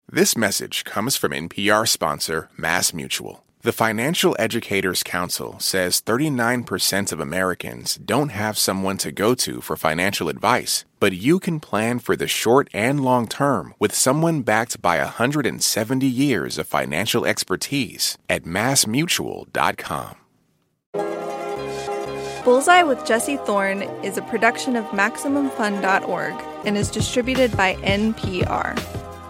This message comes from NPR sponsor MassMutual. The Financial Educators Council says 39% of Americans don't have someone to go to for financial advice, but you can plan for the short and long term with someone backed by 170 years of financial expertise at MassMutual.com. Bullseye with Jesse Thorne is a production of MaximumFun.org and is distributed by NPR.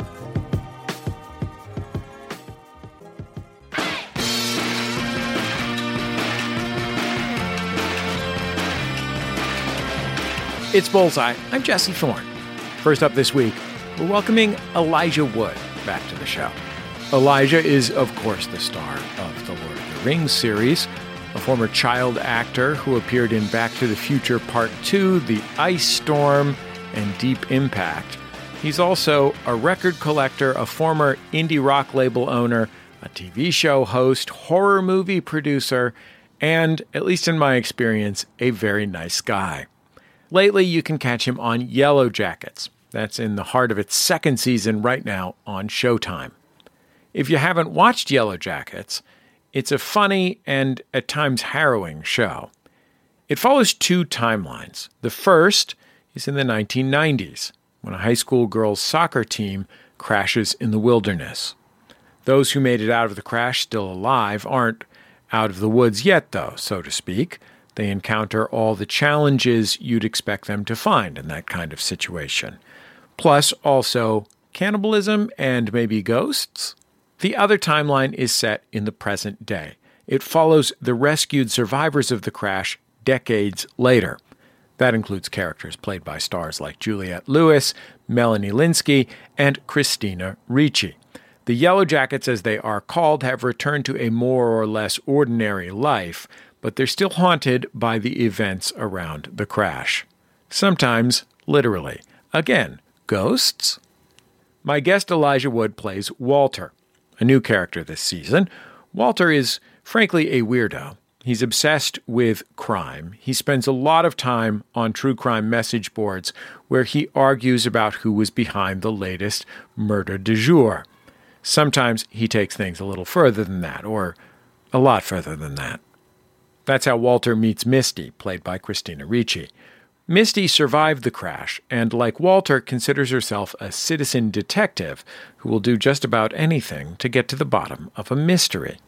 It's Bullseye. I'm Jesse Thorne. First up this week, we're welcoming Elijah Wood back to the show. Elijah is, of course, the star of the Lord of the Rings series, a former child actor who appeared in Back to the Future Part 2, The Ice Storm, and Deep Impact. He's also a record collector, a former indie rock label owner, a TV show host, horror movie producer, and, at least in my experience, a very nice guy. Lately, you can catch him on Yellow Jackets. That's in the heart of its second season right now on Showtime. If you haven't watched Yellow Jackets, it's a funny and at times harrowing show. It follows two timelines. The first is in the 1990s, when a high school girls' soccer team crashes in the wilderness. Those who made it out of the crash still alive aren't out of the woods yet, though, so to speak. They encounter all the challenges you'd expect them to find in that kind of situation. Plus, also, cannibalism and maybe ghosts. The other timeline is set in the present day. It follows the rescued survivors of the crash decades later. That includes characters played by stars like Juliette Lewis, Melanie Lynskey, and Christina Ricci. The Yellow Jackets, as they are called, have returned to a more or less ordinary life, but they're still haunted by the events around the crash. Sometimes, literally. Again, ghosts? My guest Elijah Wood plays Walter, a new character this season. Walter is, frankly, a weirdo. He's obsessed with crime. He spends a lot of time on true crime message boards where he argues about who was behind the latest murder du jour. Sometimes he takes things a little further than that, or a lot further than that. That's how Walter meets Misty, played by Christina Ricci. Misty survived the crash and, like Walter, considers herself a citizen detective who will do just about anything to get to the bottom of a mystery.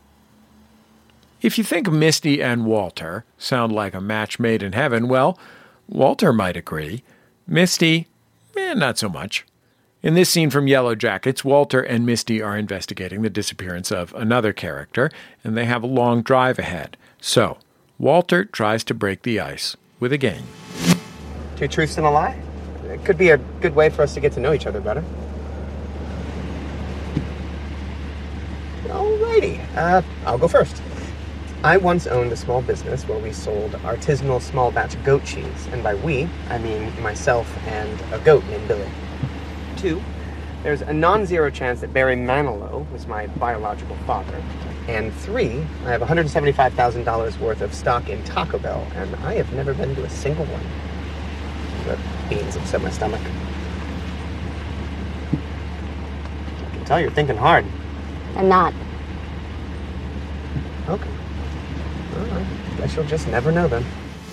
If you think Misty and Walter sound like a match made in heaven, well, Walter might agree. Misty, not so much. In this scene from Yellow Jackets, Walter and Misty are investigating the disappearance of another character, and they have a long drive ahead. So, Walter tries to break the ice with a game. Two truths and a lie? It could be a good way for us to get to know each other better. Alrighty, I'll go first. I once owned a small business where we sold artisanal small batch goat cheese, and by we, I mean myself and a goat named Billy. 2, there's a non-zero chance that Barry Manilow was my biological father. And 3, I have $175,000 worth of stock in Taco Bell, and I have never been to a single one. The beans upset my stomach. I can tell you're thinking hard. I'm not. Okay. Well, I guess you'll just never know then.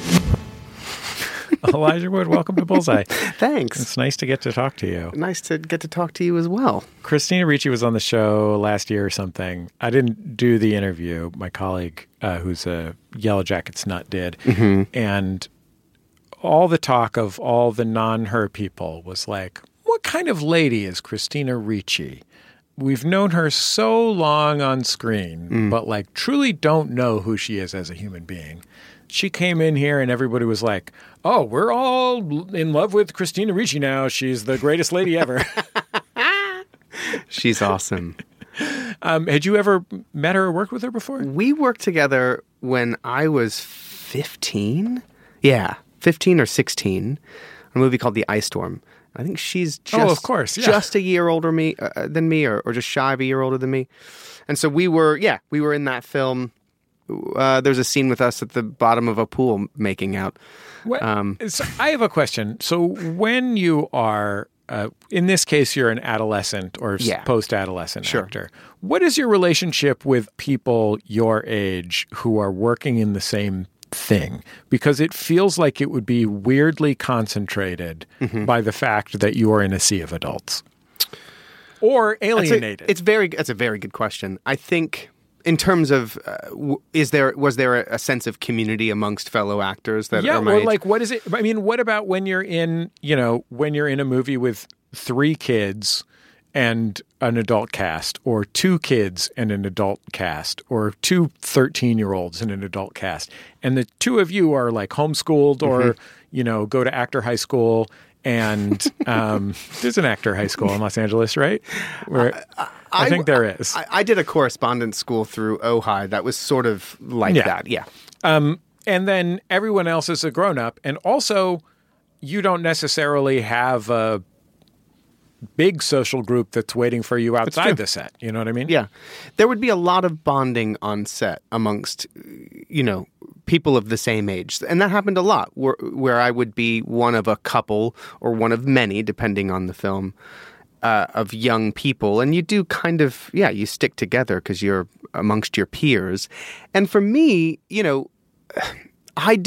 Elijah Wood, welcome to Bullseye. Thanks. It's nice to get to talk to you. Nice to get to talk to you as well. Christina Ricci was on the show last year or something. I didn't do the interview. My colleague, who's a Yellow Jackets nut, did. Mm-hmm. And all the talk of all the non-her people was like, what kind of lady is Christina Ricci? We've known her so long on screen, but like truly don't know who she is as a human being. She came in here and everybody was like, oh, we're all in love with Christina Ricci now. She's the greatest lady ever. She's awesome. Had you ever met her or worked with her before? We worked together when I was 15. Yeah, 15 or 16. A movie called The Ice Storm. I think she's just, of course, yeah. just a year older than me or just shy of a year older than me. And so we were in that film. There's a scene with us at the bottom of a pool making out. So I have a question. So when you are in this case, you're an adolescent or post-adolescent actor. What is your relationship with people your age who are working in the same thing? Because it feels like it would be weirdly concentrated by the fact that you are in a sea of adults. Or alienated. That's a very good question. I think in terms of was there a sense of community amongst fellow actors that are my or age? like what is it? I mean, what about when you're in a movie with 3 kids and an adult cast, or 2 kids and an adult cast, or 2 13-year-olds and an adult cast, and the 2 of you are like homeschooled or go to actor high school. And there's an actor high school in Los Angeles, right? I think there is. I did a correspondence school through Ojai that was sort of like that, yeah. And then everyone else is a grown-up. And also, you don't necessarily have a big social group that's waiting for you outside the set. You know what I mean? Yeah. There would be a lot of bonding on set amongst, people of the same age. And that happened a lot, where I would be one of a couple or one of many, depending on the film, of young people. And you do kind of, you stick together because you're amongst your peers. And for me, I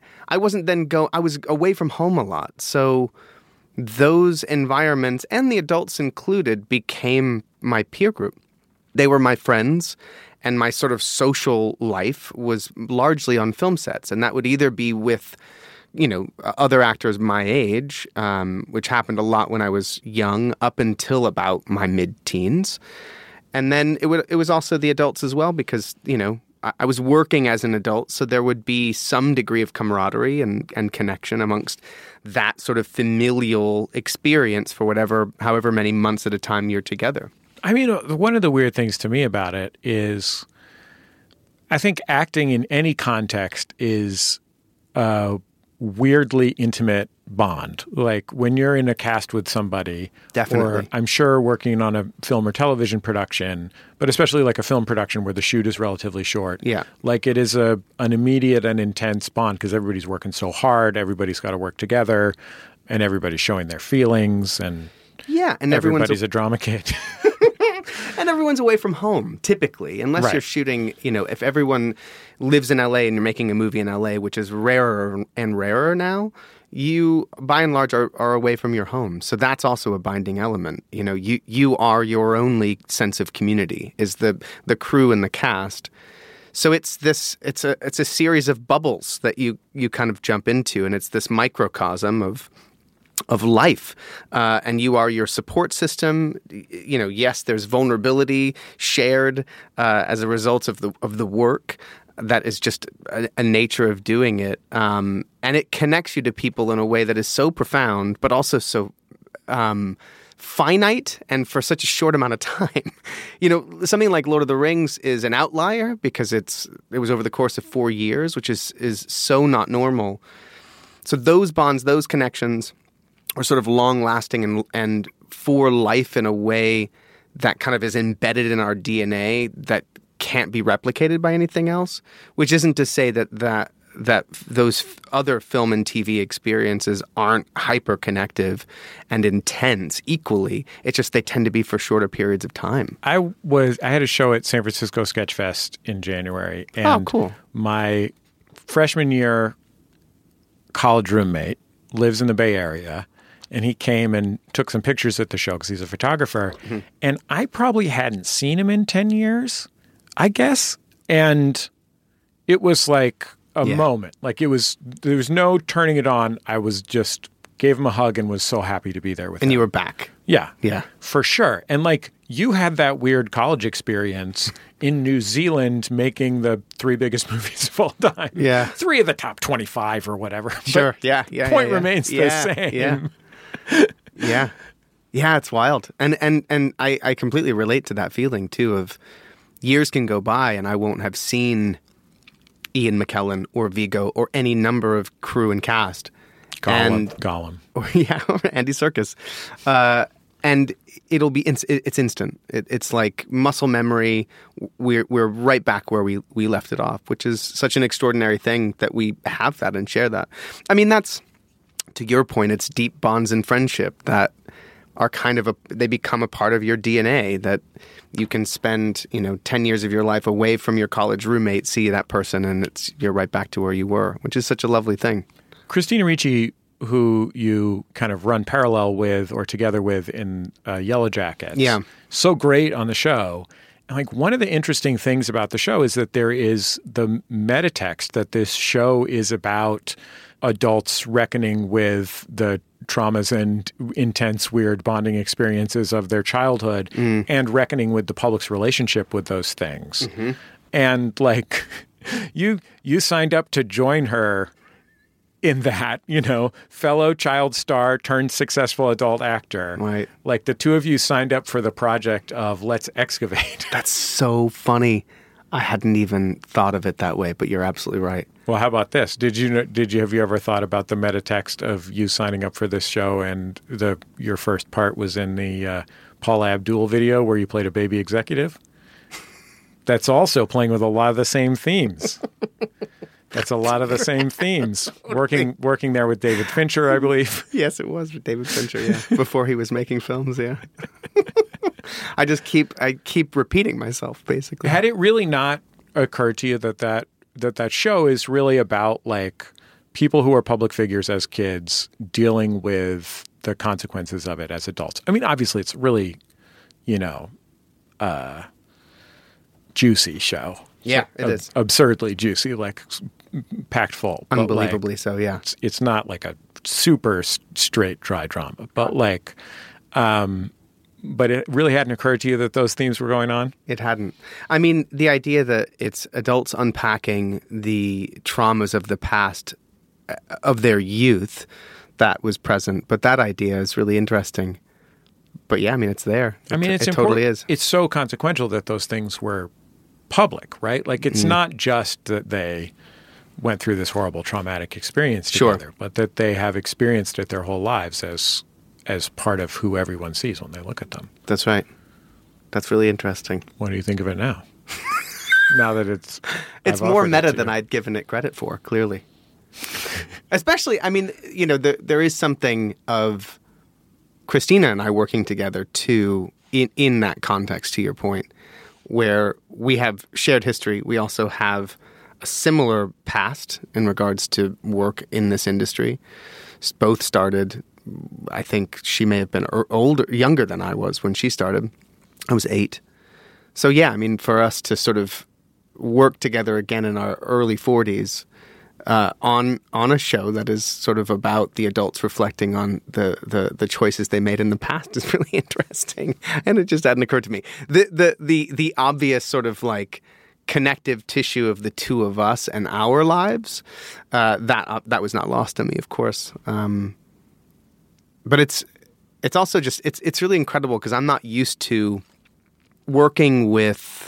was away from home a lot. So those environments, and the adults included, became my peer group. They were my friends, and my sort of social life was largely on film sets. And that would either be with, other actors my age, which happened a lot when I was young, up until about my mid-teens. And then it was also the adults as well, because, I was working as an adult, so there would be some degree of camaraderie and connection amongst that sort of familial experience for however many months at a time you're together. I mean, one of the weird things to me about it is I think acting in any context is a weirdly intimate bond. Like when you're in a cast with somebody, definitely, or I'm sure working on a film or television production, but especially like a film production where the shoot is relatively short. Yeah. Like it is an immediate and intense bond because everybody's working so hard, everybody's got to work together, and everybody's showing their feelings, and and everybody's a drama kid. And everyone's away from home, typically, unless you're shooting, if everyone lives in L.A. and you're making a movie in L.A., which is rarer and rarer now, you, by and large, are away from your home. So that's also a binding element. You are your only sense of community, is the crew and the cast. So it's a series of bubbles that you kind of jump into, and it's this microcosm of life, and you are your support system. Yes, there's vulnerability shared as a result of the work. That is just a nature of doing it, and it connects you to people in a way that is so profound, but also so finite, and for such a short amount of time. Something like Lord of the Rings is an outlier because it was over the course of 4 years, which is so not normal. So those bonds, those connections, are sort of long-lasting and for life in a way that kind of is embedded in our DNA that can't be replicated by anything else, which isn't to say that those other film and TV experiences aren't hyper-connective and intense equally. It's just they tend to be for shorter periods of time. I had a show at San Francisco Sketch Fest in January, and cool. My freshman year college roommate lives in the Bay Area. And he came and took some pictures at the show because he's a photographer. Mm-hmm. And I probably hadn't seen him in 10 years, I guess. And it was like a moment. Like there was no turning it on. I was just gave him a hug and was so happy to be there with him. And you were back. Yeah. Yeah. For sure. And like you had that weird college experience in New Zealand making the 3 biggest movies of all time. Yeah. 3 of the top 25 or whatever. Sure. But point remains the same. Yeah. Yeah, it's wild. And I completely relate to that feeling, too, of years can go by and I won't have seen Ian McKellen or Viggo or any number of crew and cast. Gollum. Or Andy Serkis. And it'll be it's instant. It's like muscle memory. We're right back where we left it off, which is such an extraordinary thing that we have that and share that. I mean, that's, to your point, it's deep bonds and friendship that are they become a part of your DNA, that you can spend, 10 years of your life away from your college roommate, see that person, and you're right back to where you were, which is such a lovely thing. Christina Ricci, who you kind of run parallel with or together with in Yellow Jackets. Yeah. So great on the show. And like one of the interesting things about the show is that there is the meta text that this show is about adults reckoning with the traumas and intense, weird bonding experiences of their childhood and reckoning with the public's relationship with those things. Mm-hmm. And like you signed up to join her in that, fellow child star turned successful adult actor. Right. Like the two of you signed up for the project of Let's Excavate. That's so funny. I hadn't even thought of it that way, but you're absolutely right. Well, have you ever thought about the meta text of you signing up for this show and your first part was in the Paula Abdul video where you played a baby executive? That's also playing with a lot of the same themes. That's a lot of the same themes. Working there with David Fincher, I believe. Yes, it was with David Fincher, yeah. Before he was making films, yeah. I keep repeating myself, basically. Had it really not occurred to you that show is really about like people who are public figures as kids dealing with the consequences of it as adults? I mean, obviously it's really, juicy show. Yeah, it is. Absurdly juicy, like packed full. Unbelievably so, yeah. It's not like a super straight, dry drama, but but it really hadn't occurred to you that those themes were going on? It hadn't. I mean, the idea that it's adults unpacking the traumas of the past, of their youth, that was present. But that idea is really interesting. But yeah, I mean, it's there. It totally is. It's so consequential that those things were public, right? Like it's not just that they went through this horrible traumatic experience together, but that they have experienced it their whole lives as part of who everyone sees when they look at them. That's right. That's really interesting. What do you think of it now? Now that it's more meta than I'd given it credit for, clearly. Especially, I mean, there is something of Christina and I working together too in that context, to your point, where we have shared history. We also have a similar past in regards to work in this industry. Both started, I think she may have been younger than I was when she started. I was 8. So yeah, I mean, for us to sort of work together again in our early 40s on a show that is sort of about the adults reflecting on the choices they made in the past is really interesting, and it just hadn't occurred to me. The obvious sort of like connective tissue of the two of us and our lives that was not lost on me, of course. But it's also just it's really incredible because I'm not used to working with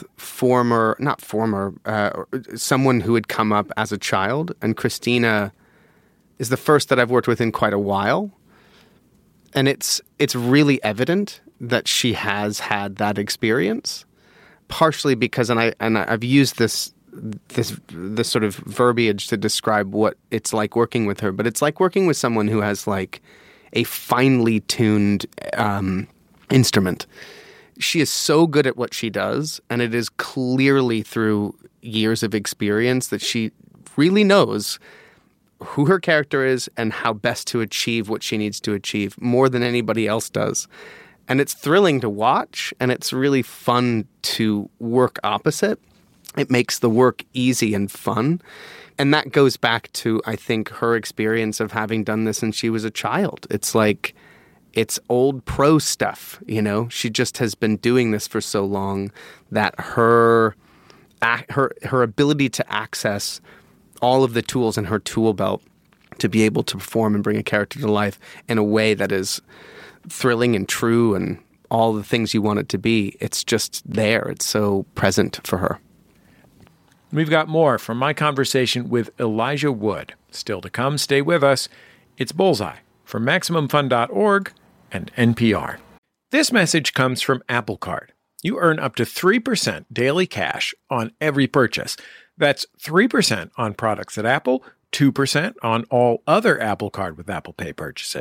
someone who had come up as a child, and Christina is the first that I've worked with in quite a while, and it's really evident that she has had that experience, partially because I've used this sort of verbiage to describe what it's like working with her, but it's like working with someone who has like a finely tuned instrument. She is so good at what she does, and it is clearly through years of experience that she really knows who her character is and how best to achieve what she needs to achieve more than anybody else does. And it's thrilling to watch, and it's really fun to work opposite. It makes the work easy and fun. And that goes back to, I think, her experience of having done this since she was a child. It's like, it's old pro stuff, She just has been doing this for so long that her ability to access all of the tools in her tool belt to be able to perform and bring a character to life in a way that is thrilling and true and all the things you want it to be, it's just there. It's so present for her. We've got more from my conversation with Elijah Wood. Still to come, stay with us. It's Bullseye from MaximumFun.org and NPR. This message comes from Apple Card. You earn up to 3% daily cash on every purchase. That's 3% on products at Apple, 2% on all other Apple Card with Apple Pay purchases,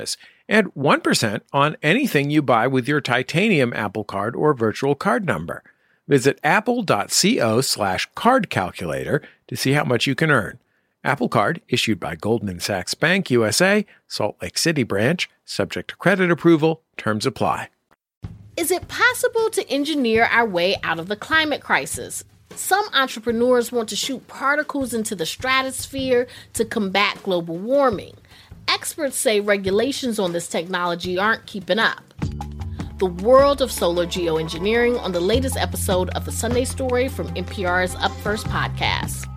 and 1% on anything you buy with your titanium Apple Card or virtual card number. Visit apple.co/card calculator to see how much you can earn. Apple Card issued by Goldman Sachs Bank USA, Salt Lake City branch, subject to credit approval. Terms apply. Is it possible to engineer our way out of the climate crisis? Some entrepreneurs want to shoot particles into the stratosphere to combat global warming. Experts say regulations on this technology aren't keeping up. The world of solar geoengineering on the latest episode of The Sunday Story from NPR's Up First podcast.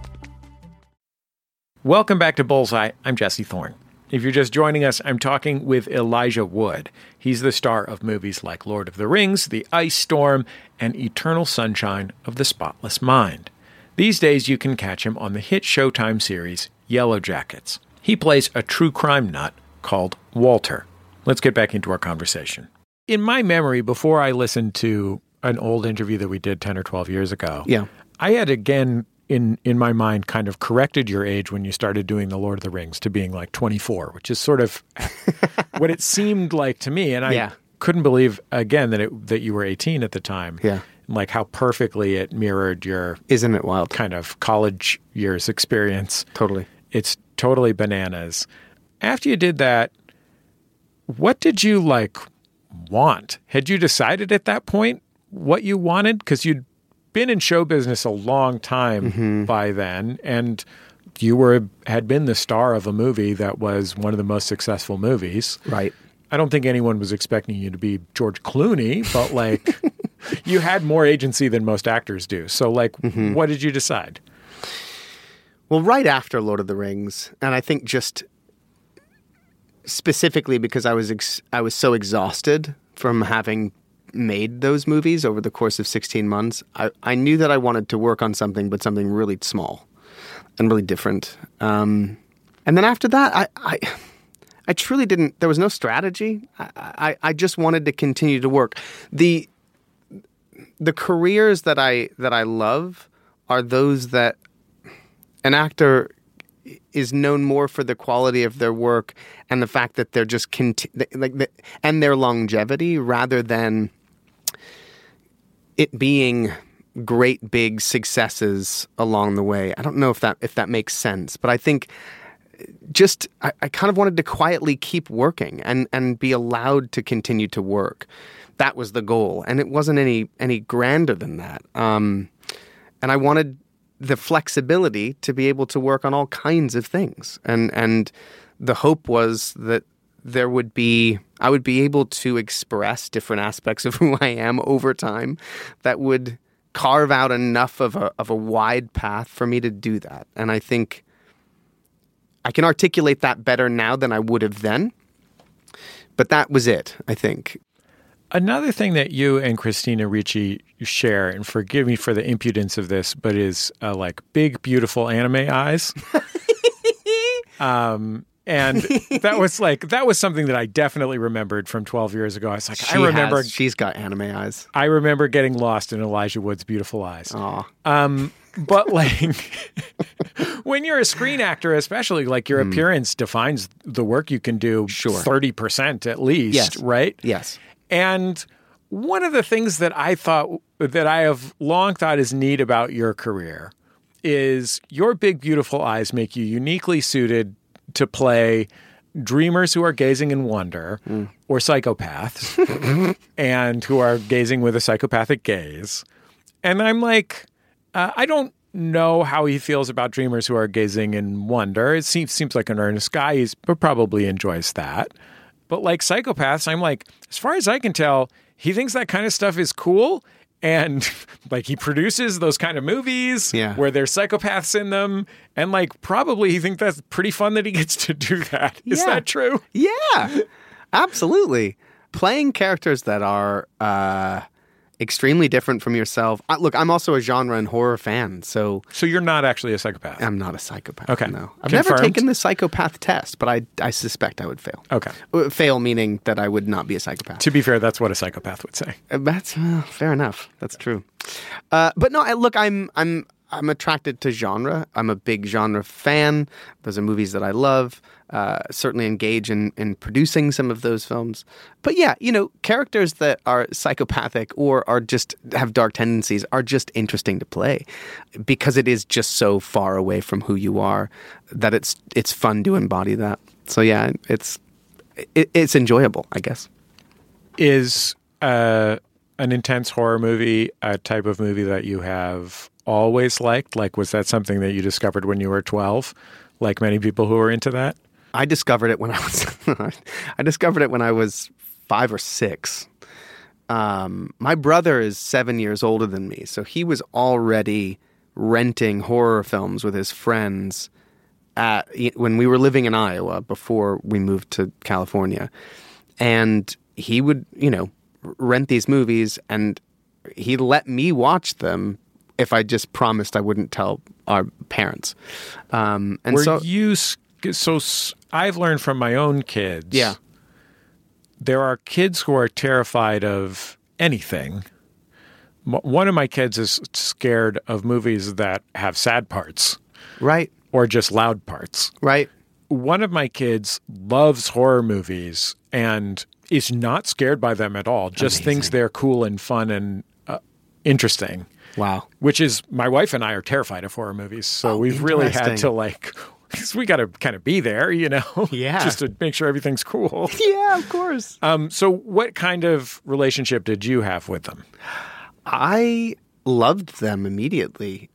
Welcome back to Bullseye. I'm Jesse Thorne. If you're just joining us, I'm talking with Elijah Wood. He's the star of movies like Lord of the Rings, The Ice Storm, and Eternal Sunshine of the Spotless Mind. These days, you can catch him on the hit Showtime series Yellow Jackets. He plays a true crime nut called Walter. Let's get back into our conversation. In my memory, before I listened to an old interview that we did 10 or 12 years ago, I had again in my mind kind of corrected your age when you started doing the Lord of the Rings to being like 24, which is sort of what it seemed like to me. And I couldn't believe, again, that you were 18 at the time. Yeah. Like how perfectly it mirrored your Isn't it wild? Kind of college years experience. Totally. It's totally bananas. After you did that, what did you want? Had you decided at that point what you wanted? Because you'd been in show business a long time by then, and you had been the star of a movie that was one of the most successful movies. Right. I don't think anyone was expecting you to be George Clooney, but you had more agency than most actors do. So what did you decide? Well, right after Lord of the Rings, and I think just specifically because I was so exhausted from having made those movies over the course of 16 months, I knew that I wanted to work on something, but something really small and really different. And then after that, I truly didn't, there was no strategy. I just wanted to continue to work. The careers that I love are those that an actor is known more for the quality of their work and the fact that they're just and their longevity rather than it being great big successes along the way. I don't know if that makes sense, but I think I kind of wanted to quietly keep working and be allowed to continue to work. That was the goal, and it wasn't any grander than that. And I wanted the flexibility to be able to work on all kinds of things. And the hope was that I would be able to express different aspects of who I am over time that would carve out enough of a wide path for me to do that. And I think I can articulate that better now than I would have then. But that was it, I think. Another thing that you and Christina Ricci share, and forgive me for the impudence of this, but is big, beautiful anime eyes. And that was something that I definitely remembered from 12 years ago. I was like, she's got anime eyes. I remember getting lost in Elijah Wood's beautiful eyes. Aw. But when you're a screen actor, especially, your appearance defines the work you can do 30% at least, right? Yes. And one of the things that I have long thought is neat about your career is your big, beautiful eyes make you uniquely suited to play dreamers who are gazing in wonder or psychopaths and who are gazing with a psychopathic gaze. And I'm I don't know how he feels about dreamers who are gazing in wonder. It seems like an earnest guy. He probably enjoys that. But psychopaths, I'm as far as I can tell, he thinks that kind of stuff is cool. And he produces those kind of movies where there's psychopaths in them. And probably he thinks that's pretty fun that he gets to do that. Is that true? Yeah, absolutely. Playing characters that are extremely different from yourself. Look, I'm also a genre and horror fan, so you're not actually a psychopath. I'm not a psychopath. Okay, no, I've never taken the psychopath test, but I suspect I would fail. Okay, fail meaning that I would not be a psychopath. To be fair, that's what a psychopath would say. That's fair enough. That's true. But no, look, I'm attracted to genre. I'm a big genre fan. Those are movies that I love. Certainly engage in producing some of those films. But yeah, characters that are psychopathic or are just have dark tendencies are just interesting to play because it is just so far away from who you are that it's fun to embody that. So yeah, it's enjoyable, I guess. Is an intense horror movie a type of movie that you have always liked? Like, was that something that you discovered when you were 12, like many people who are into that? I discovered it when I was 5 or 6. My brother is 7 years older than me, so he was already renting horror films with his friends when we were living in Iowa before we moved to California. And he would, rent these movies, and he let me watch them if I just promised I wouldn't tell our parents. So I've learned from my own kids. Yeah. There are kids who are terrified of anything. One of my kids is scared of movies that have sad parts. Right. Or just loud parts. Right. One of my kids loves horror movies and is not scared by them at all. Just thinks they're cool and fun and interesting. Wow. Which is, my wife and I are terrified of horror movies. So we've really had to because we got to kind of be there, Yeah. just to make sure everything's cool. Yeah, of course. So what kind of relationship did you have with them? I loved them immediately.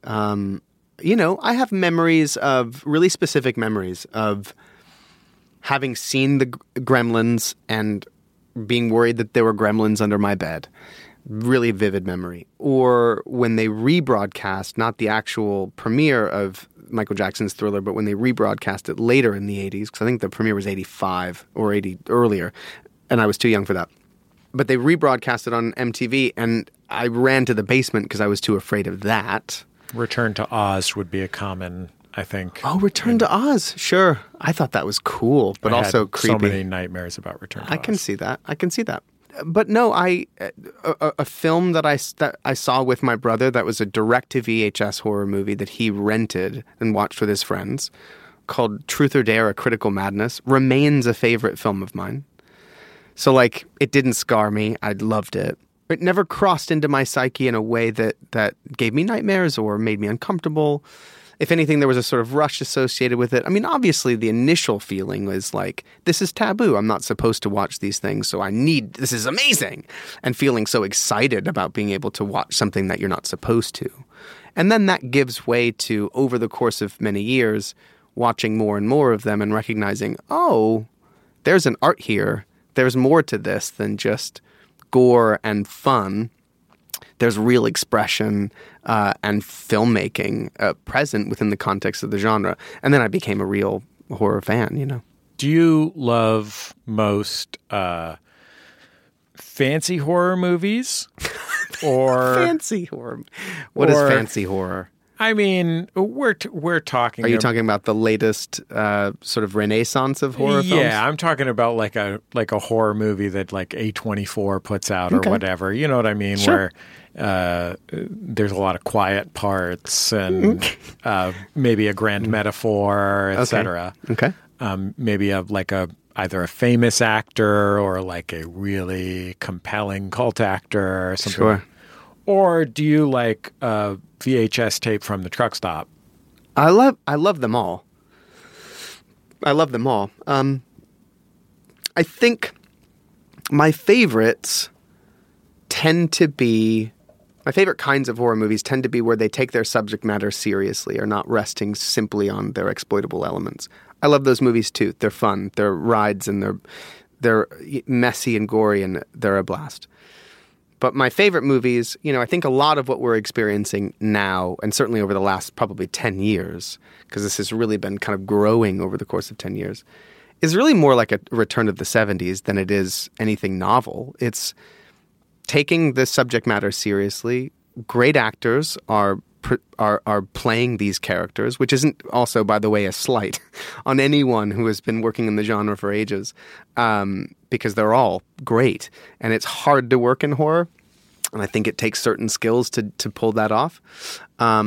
I have really specific memories of having seen the Gremlins and being worried that there were gremlins under my bed. Really vivid memory. Or when they rebroadcast, not the actual premiere of Michael Jackson's Thriller, but when they rebroadcast it later in the 80s, because I think the premiere was 85 or 80 earlier, and I was too young for that. But they rebroadcast it on MTV, and I ran to the basement because I was too afraid of that. Return to Oz would be a common, I think. Oh, Return to Oz. Sure. I thought that was cool, but also creepy. So many nightmares about Return to Oz. I can see that. But no, a film that I saw with my brother that was a direct-to-VHS horror movie that he rented and watched with his friends called Truth or Dare: A Critical Madness remains a favorite film of mine. So, it didn't scar me. I loved it. It never crossed into my psyche in a way that gave me nightmares or made me uncomfortable. If anything, there was a sort of rush associated with it. I mean, obviously, the initial feeling was this is taboo. I'm not supposed to watch these things, so this is amazing. And feeling so excited about being able to watch something that you're not supposed to. And then that gives way to, over the course of many years, watching more and more of them and recognizing, oh, there's an art here. There's more to this than just gore and fun. There's real expression and filmmaking present within the context of the genre. And then I became a real horror fan, Do you love most fancy horror movies? Or fancy horror? What is fancy horror? I mean, we're talking. Are you talking about the latest sort of renaissance of horror films? Yeah, I'm talking about like a horror movie that A24 puts out or whatever. You know what I mean? Sure. Where there's a lot of quiet parts and maybe a grand metaphor, etc. Okay. Maybe either a famous actor or a really compelling cult actor or something. Sure. Or do you like VHS tape from the truck stop? I love them all. I think my favorites my favorite kinds of horror movies tend to be where they take their subject matter seriously, or not resting simply on their exploitable elements. I love those movies too. They're fun. They're rides, and they're messy and gory, and they're a blast. But my favorite movies, I think a lot of what we're experiencing now, and certainly over the last probably 10 years, because this has really been kind of growing over the course of 10 years, is really more like a return of the 70s than it is anything novel. It's taking the subject matter seriously. Great actors are playing these characters, which isn't also, by the way, a slight on anyone who has been working in the genre for ages, because they're all great. And it's hard to work in horror, and I think it takes certain skills to pull that off.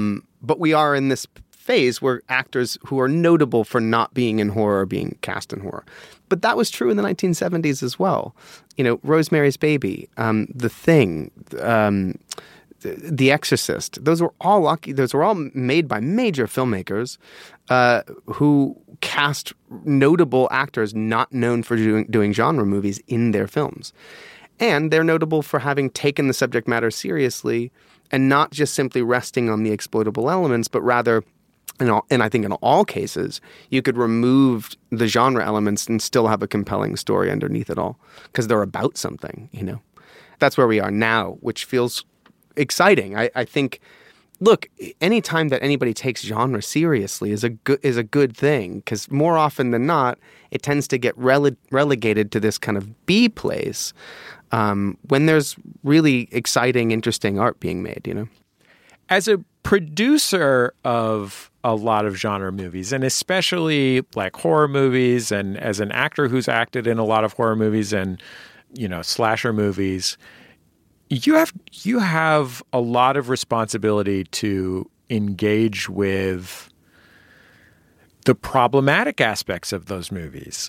But we are in this phase where actors who are notable for not being in horror are being cast in horror. But that was true in the 1970s as well. You know, Rosemary's Baby, The Thing, The Exorcist. Those were all made by major filmmakers who cast notable actors not known for doing genre movies in their films. And they're notable for having taken the subject matter seriously and not just simply resting on the exploitable elements, but rather, and I think in all cases, you could remove the genre elements and still have a compelling story underneath it all because they're about something, you know. That's where we are now, which feels exciting. I think, look, any time that anybody takes genre seriously is a good thing because more often than not, it tends to get relegated to this kind of B place when there's really exciting, interesting art being made, you know. As a producer of a lot of genre movies, and especially like horror movies, and as an actor who's acted in a lot of horror movies and, you know, slasher movies, you have a lot of responsibility to engage with the problematic aspects of those movies.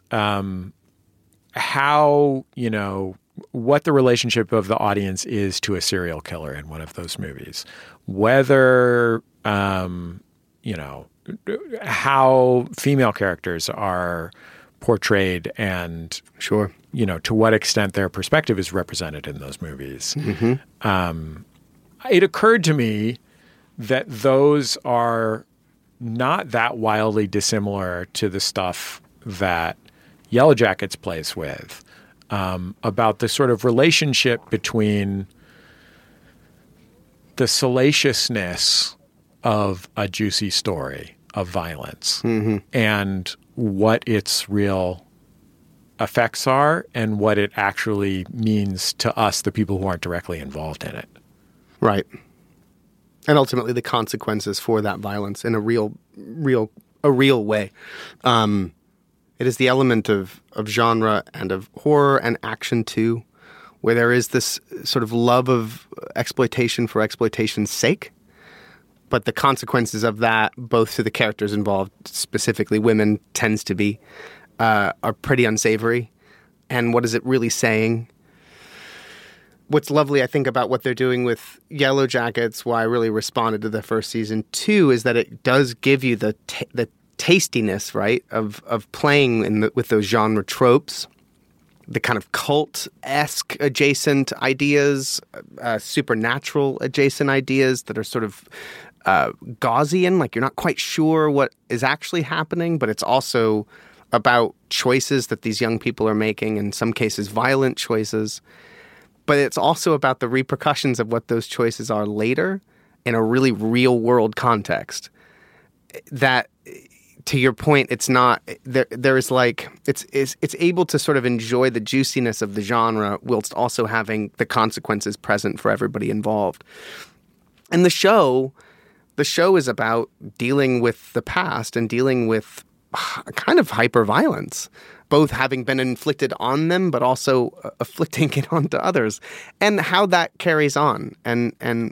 How, you know, what the relationship of the audience is to a serial killer in one of those movies, whether, you know, how female characters are portrayed and, sure, you know, to what extent their perspective is represented in those movies. Mm-hmm. It occurred to me that those are not that wildly dissimilar to the stuff that Yellow Jackets plays with, about the sort of relationship between the salaciousness of a juicy story of violence and what its real effects are and what it actually means to us, the people who aren't directly involved in it. Right. And ultimately the consequences for that violence in a real way. It is the element of genre and of horror and action too, where there is this sort of love of exploitation for exploitation's sake. But the consequences of that, both to the characters involved, specifically women, tends to be, are pretty unsavory. And what is it really saying? What's lovely, I think, about what they're doing with Yellow Jackets, why I really responded to the first season too, is that it does give you the tastiness, right, of playing with those genre tropes, the kind of cult-esque adjacent ideas, supernatural adjacent ideas that are sort of Gaussian, like you're not quite sure what is actually happening, but it's also about choices that these young people are making, in some cases violent choices. But it's also about the repercussions of what those choices are later in a really real-world context. That, to your point, it's not there is like it's able to sort of enjoy the juiciness of the genre whilst also having the consequences present for everybody involved. And the show is about dealing with the past and dealing with kind of hyper-violence, both having been inflicted on them, but also afflicting it onto others, and how that carries on and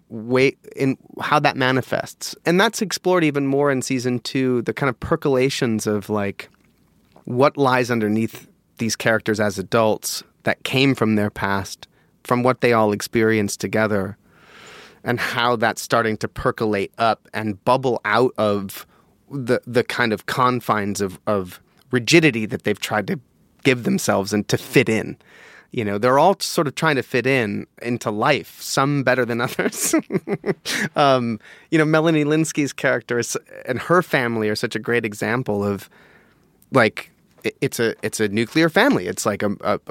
how that manifests. And that's explored even more in season 2, the kind of percolations of like what lies underneath these characters as adults that came from their past, from what they all experienced together, and how that's starting to percolate up and bubble out of the kind of confines of rigidity that they've tried to give themselves and to fit in. You know, they're all sort of trying to fit into life, some better than others. You know, Melanie Lynskey's character and her family are such a great example of, like, it's a nuclear family. It's like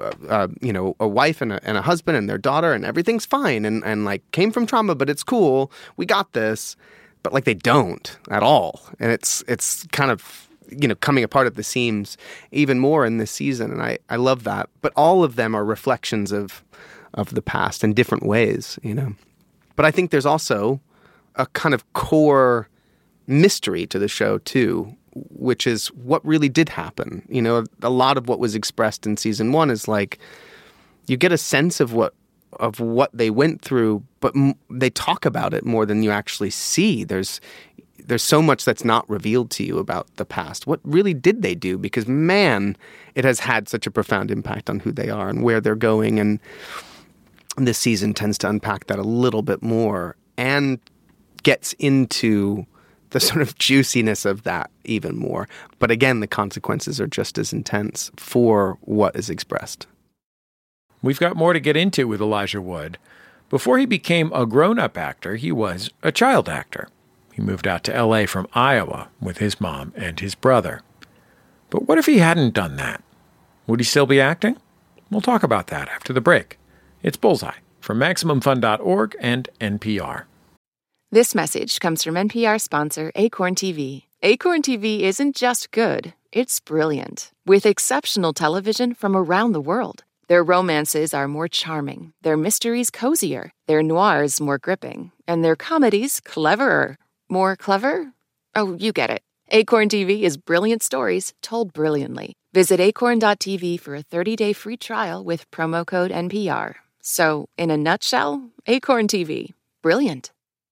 a wife and a husband and their daughter, and everything's fine and like came from trauma, but it's cool. We got this. But like they don't at all. And it's kind of, you know, coming apart at the seams even more in this season. And I love that. But all of them are reflections of the past in different ways, you know. But I think there's also a kind of core mystery to the show too, which is what really did happen. You know, a lot of what was expressed in season 1 is like, you get a sense of what they went through, but they talk about it more than you actually see. There's, there's so much that's not revealed to you about the past. What really did they do? Because, man, it has had such a profound impact on who they are and where they're going. And this season tends to unpack that a little bit more and gets into the sort of juiciness of that even more. But again, the consequences are just as intense for what is expressed. We've got more to get into with Elijah Wood. Before he became a grown-up actor, he was a child actor. He moved out to L.A. from Iowa with his mom and his brother. But what if he hadn't done that? Would he still be acting? We'll talk about that after the break. It's Bullseye from MaximumFun.org and NPR. This message comes from NPR sponsor Acorn TV. Acorn TV isn't just good, it's brilliant, with exceptional television from around the world. Their romances are more charming, their mysteries cozier, their noirs more gripping, and their comedies cleverer. More clever? Oh, you get it. Acorn TV is brilliant stories told brilliantly. Visit acorn.tv for a 30-day free trial with promo code NPR. So, in a nutshell, Acorn TV. Brilliant.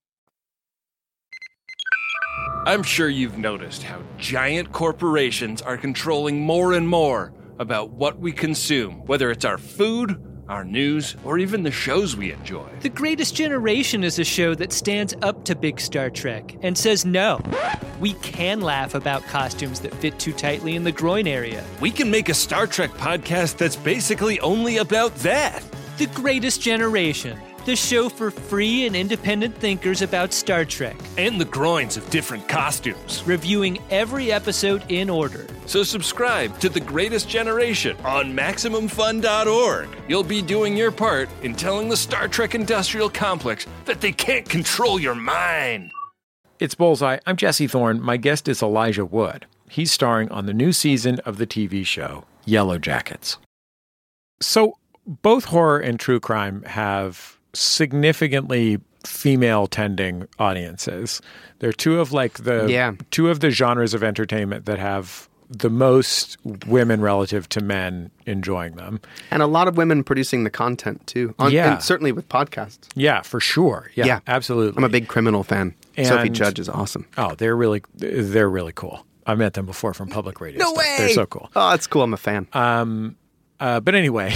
I'm sure you've noticed how giant corporations are controlling more and more about what we consume, whether it's our food, our news, or even the shows we enjoy. The Greatest Generation is a show that stands up to big Star Trek and says no. We can laugh about costumes that fit too tightly in the groin area. We can make a Star Trek podcast that's basically only about that. The Greatest Generation, the show for free and independent thinkers about Star Trek. And the groins of different costumes. Reviewing every episode in order. So subscribe to The Greatest Generation on MaximumFun.org. You'll be doing your part in telling the Star Trek industrial complex that they can't control your mind. It's Bullseye. I'm Jesse Thorne. My guest is Elijah Wood. He's starring on the new season of the TV show Yellow Jackets. So both horror and true crime have significantly female-tending audiences. They're two of the genres of entertainment that have the most women relative to men enjoying them. And a lot of women producing the content, too. And certainly with podcasts. Yeah, for sure. Yeah, absolutely. I'm a big Criminal fan. And Sophie Judge is awesome. Oh, they're really cool. I met them before from public radio No stuff. way! They're so cool. Oh, that's cool. I'm a fan. But anyway,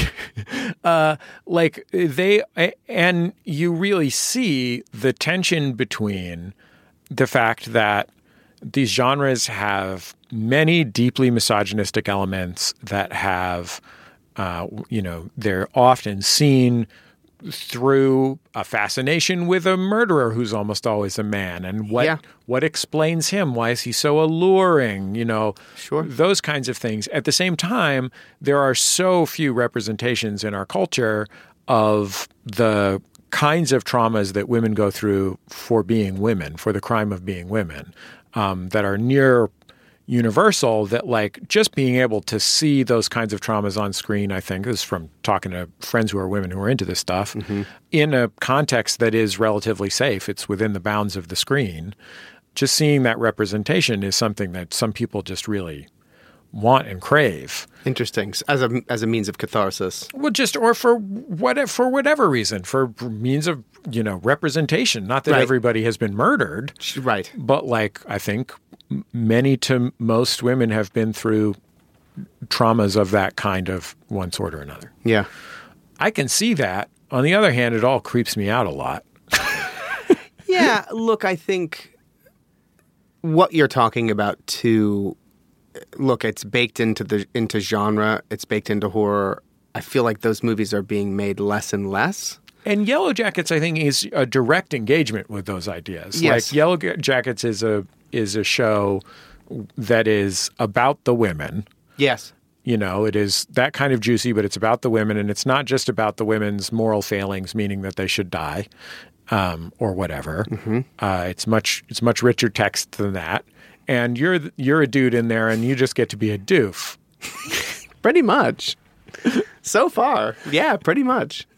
and you really see the tension between the fact that these genres have many deeply misogynistic elements that have, they're often seen through a fascination with a murderer who's almost always a man. And what explains him? Why is he so alluring? Sure. Those kinds of things. At the same time, there are so few representations in our culture of the kinds of traumas that women go through for being women, for the crime of being women, that are near universal, that just being able to see those kinds of traumas on screen, I think, this is from talking to friends who are women who are into this stuff, in a context that is relatively safe. It's within the bounds of the screen. Just seeing that representation is something that some people just really want and crave. Interesting. As a means of catharsis. Well, or for whatever reason, for means of, representation. Not that everybody has been murdered. Right. But I think many to most women have been through traumas of that kind of one sort or another. Yeah. I can see that. On the other hand, it all creeps me out a lot. Yeah. Look, I think what you're talking about too, it's baked into genre. It's baked into horror. I feel like those movies are being made less and less. And Yellow Jackets, I think, is a direct engagement with those ideas. Yes. Yellow Jackets is a show that is about the women. Yes. It is that kind of juicy, but it's about the women, and it's not just about the women's moral failings, meaning that they should die or whatever. Mm-hmm. It's much richer text than that. And you're a dude in there, and you just get to be a doof. Pretty much. So far, yeah, pretty much.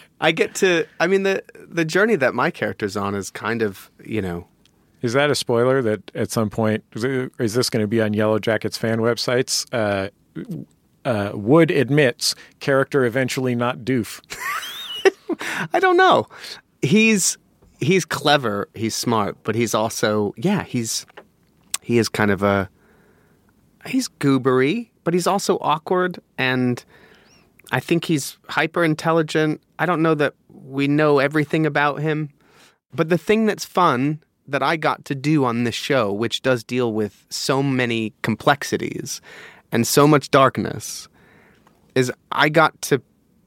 The journey that my character's on is kind of, Is that a spoiler that at some point, is this going to be on Yellow Jackets fan websites? Wood admits character eventually not doof. I don't know. He's he's clever, he's smart, but he's also, he is kind of he's goobery, but he's also awkward, and I think he's hyper intelligent. I don't know that we know everything about him, but the thing that's fun that I got to do on this show, which does deal with so many complexities and so much darkness, is I got to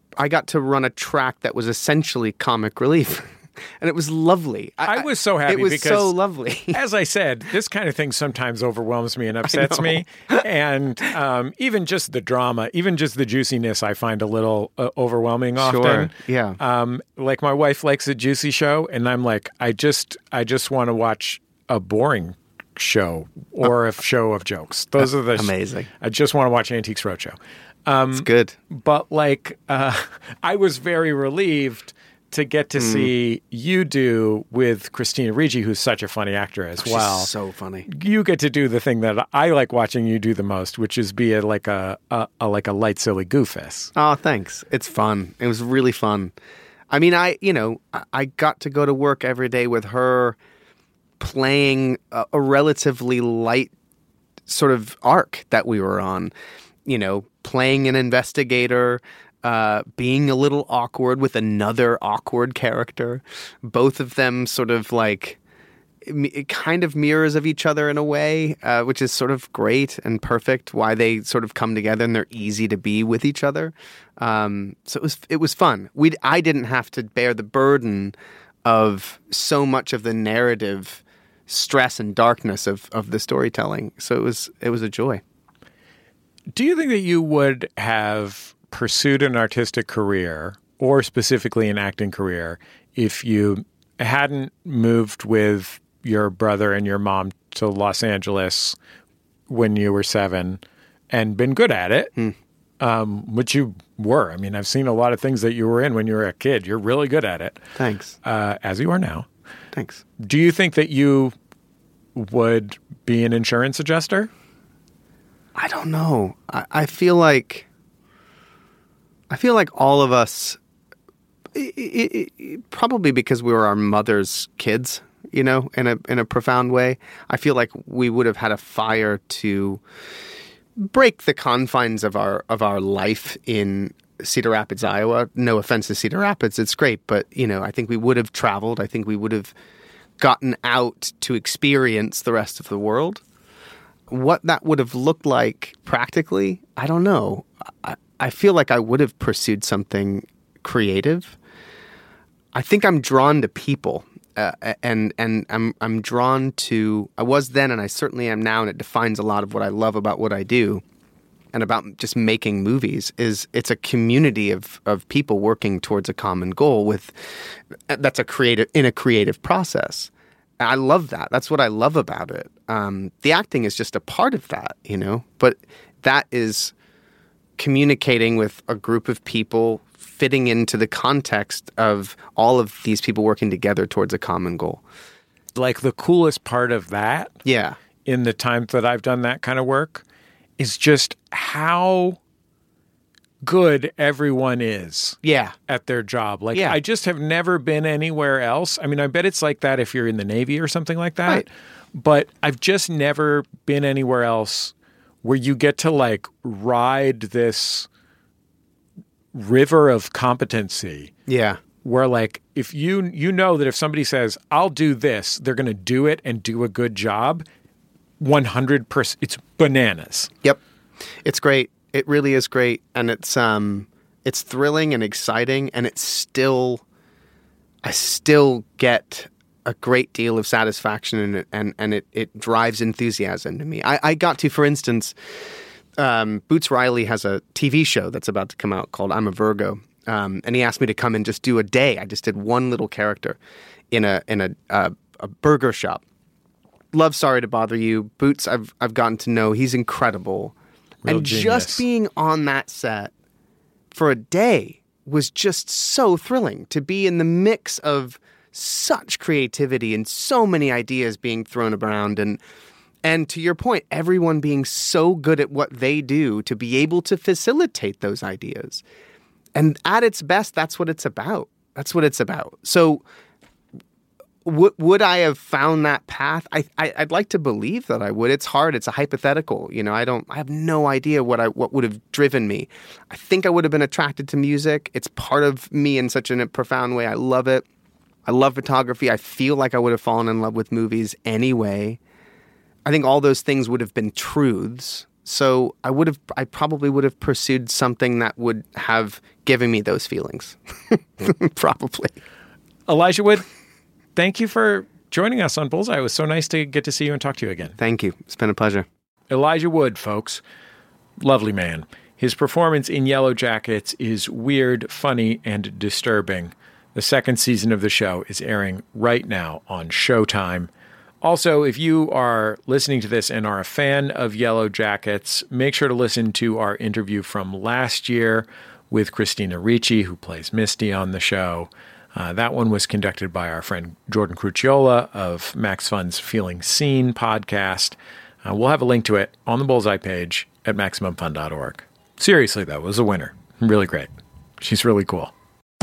run a track that was essentially comic relief. And it was lovely. I was so happy. It was because, so lovely. As I said, this kind of thing sometimes overwhelms me and upsets me. And even just the drama, even just the juiciness, I find a little overwhelming often. Sure, yeah. Like my wife likes a juicy show, and I'm like, I just want to watch a boring show or a show of jokes. Those are the amazing. I just want to watch Antiques Roadshow. It's good. But like, I was very relieved to get to see you do with Christina Ricci, who's such a funny actor as well. She's so funny. You get to do the thing that I like watching you do the most, which is be like a light, silly goofus. Oh, thanks. It's fun. It was really fun. I mean, I got to go to work every day with her playing a relatively light sort of arc that we were on. You know, playing an investigator, being a little awkward with another awkward character. Both of them sort of like kind of mirrors of each other in a way, which is sort of great and perfect, why they sort of come together and they're easy to be with each other. So it was fun. I didn't have to bear the burden of so much of the narrative stress and darkness of the storytelling. So it was a joy. Do you think that you would have pursued an artistic career, or specifically an acting career, if you hadn't moved with your brother and your mom to Los Angeles when you were 7 and been good at it, which you were? I mean, I've seen a lot of things that you were in when you were a kid. You're really good at it. Thanks. As you are now. Thanks. Do you think that you would be an insurance adjuster? I don't know. I feel like all of us, probably because we were our mother's kids, you know, in a profound way. I feel like we would have had a fire to break the confines of our life in Cedar Rapids, Iowa. No offense to Cedar Rapids, it's great, but you know, I think we would have traveled. I think we would have gotten out to experience the rest of the world. What that would have looked like practically, I don't know. I feel like I would have pursued something creative. I think I'm drawn to people, and I'm drawn to. I was then, and I certainly am now, and it defines a lot of what I love about what I do, and about just making movies. It's a community of people working towards a common goal that's a creative process. I love that. That's what I love about it. The acting is just a part of that, you know, but that is communicating with a group of people, fitting into the context of all of these people working together towards a common goal. Like the coolest part of that, yeah, in the time that I've done that kind of work, is just how good everyone is at their job. Like, I just have never been anywhere else. I mean, I bet it's like that if you're in the Navy or something like that. Right. But I've just never been anywhere else where you get to like ride this river of competency. Yeah. Where like if you know that if somebody says, I'll do this, they're going to do it and do a good job. 100%. It's bananas. Yep. It's great. It really is great, and it's thrilling and exciting, and I still get a great deal of satisfaction in it, and it drives enthusiasm to me. I got to, for instance, Boots Riley has a TV show that's about to come out called I'm a Virgo, and he asked me to come and just do a day. I just did one little character in a burger shop. Love Sorry to Bother You. Boots, I've gotten to know. He's incredible. Real and genius. Just being on that set for a day was just so thrilling, to be in the mix of such creativity and so many ideas being thrown around, and to your point, everyone being so good at what they do to be able to facilitate those ideas. And at its best, that's what it's about. That's what it's about. So Would I have found that path? I'd like to believe that I would. It's hard. It's a hypothetical. I have no idea what would have driven me. I think I would have been attracted to music. It's part of me in such a profound way. I love it. I love photography. I feel like I would have fallen in love with movies anyway. I think all those things would have been truths. So I probably would have pursued something that would have given me those feelings. Probably. Elijah Wood, thank you for joining us on Bullseye. It was so nice to get to see you and talk to you again. Thank you. It's been a pleasure. Elijah Wood, folks. Lovely man. His performance in Yellow Jackets is weird, funny, and disturbing. The second season of the show is airing right now on Showtime. Also, if you are listening to this and are a fan of Yellow Jackets, make sure to listen to our interview from last year with Christina Ricci, who plays Misty on the show. That one was conducted by our friend Jordan Crucchiola of Max Fun's Feeling Seen podcast. We'll have a link to it on the Bullseye page at MaximumFun.org. Seriously, though, it was a winner. Really great. She's really cool.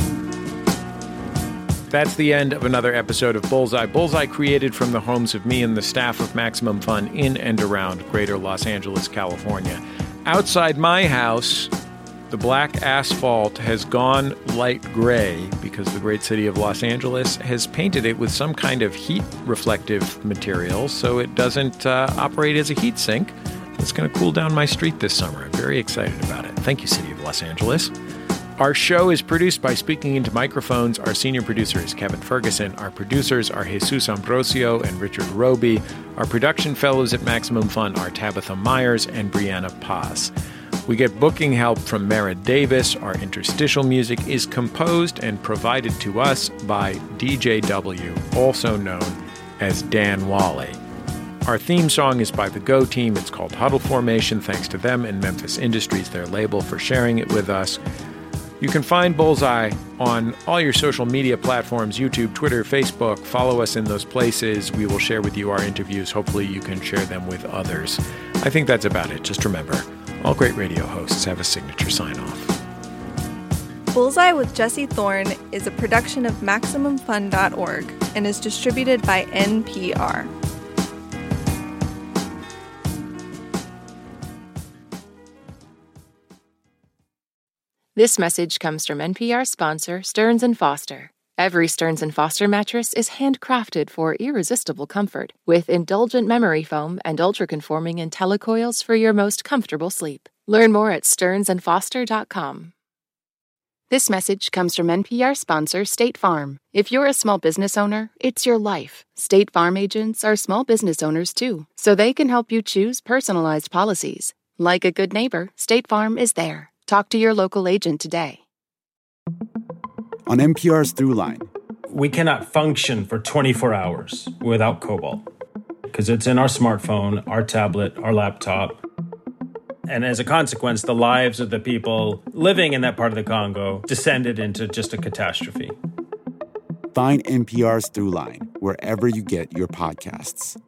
That's the end of another episode of Bullseye. Bullseye created from the homes of me and the staff of Maximum Fun in and around greater Los Angeles, California. Outside my house, the black asphalt has gone light gray because the great city of Los Angeles has painted it with some kind of heat-reflective material so it doesn't operate as a heat sink. It's going to cool down my street this summer. I'm very excited about it. Thank you, City of Los Angeles. Our show is produced by Speaking Into Microphones. Our senior producer is Kevin Ferguson. Our producers are Jesus Ambrosio and Richard Roby. Our production fellows at Maximum Fun are Tabitha Myers and Brianna Paz. We get booking help from Mara Davis. Our interstitial music is composed and provided to us by DJW, also known as Dan Wally. Our theme song is by the Go Team. It's called Huddle Formation. Thanks to them and Memphis Industries, their label, for sharing it with us. You can find Bullseye on all your social media platforms, YouTube, Twitter, Facebook. Follow us in those places. We will share with you our interviews. Hopefully you can share them with others. I think that's about it. Just remember, all great radio hosts have a signature sign-off. Bullseye with Jesse Thorne is a production of MaximumFun.org and is distributed by NPR. This message comes from NPR sponsor Stearns & Foster. Every Stearns & Foster mattress is handcrafted for irresistible comfort with indulgent memory foam and ultra-conforming IntelliCoils for your most comfortable sleep. Learn more at stearnsandfoster.com. This message comes from NPR sponsor State Farm. If you're a small business owner, it's your life. State Farm agents are small business owners too, so they can help you choose personalized policies. Like a good neighbor, State Farm is there. Talk to your local agent today. On NPR's Throughline. We cannot function for 24 hours without cobalt because it's in our smartphone, our tablet, our laptop. And as a consequence, the lives of the people living in that part of the Congo descended into just a catastrophe. Find NPR's Throughline wherever you get your podcasts.